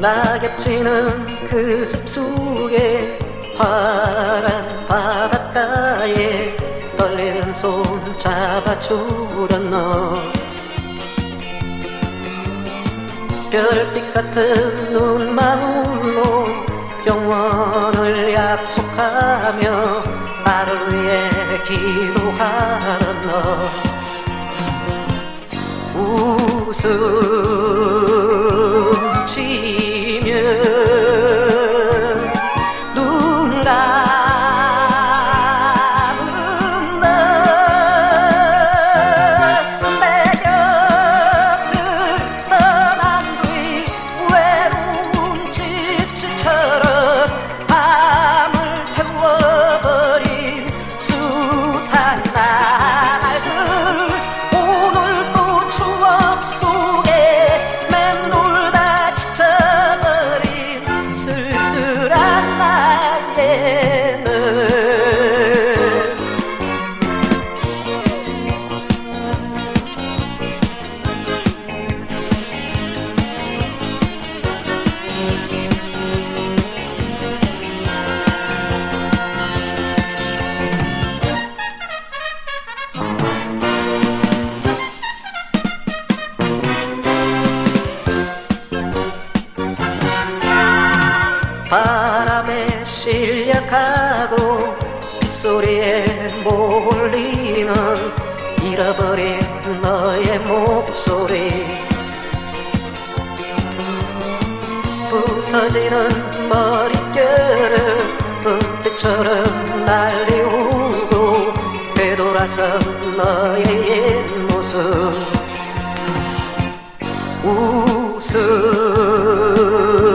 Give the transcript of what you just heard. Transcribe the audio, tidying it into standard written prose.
낙엽지는 그 숲속에 파란 바닷가에 떨리는 손 잡아주던 너, 별빛 같은 눈망울로 영원을 약속하며 나를 위해 기도하던 너, 웃음 지며 눈 감은 너, 내 곁을 떠난 뒤 외로운 집시처럼 밤을 태워버린 숱한 날들, 오늘도 추억 속에 맴돌다 지쳐버린 쓸쓸한 나에는 바람에 실려가고 빗소리에 몰리는 잃어버린 너의 목소리, 부서지는 머릿결을 은빛처럼 날리우고 되돌아서 너의 옛 모습, 웃음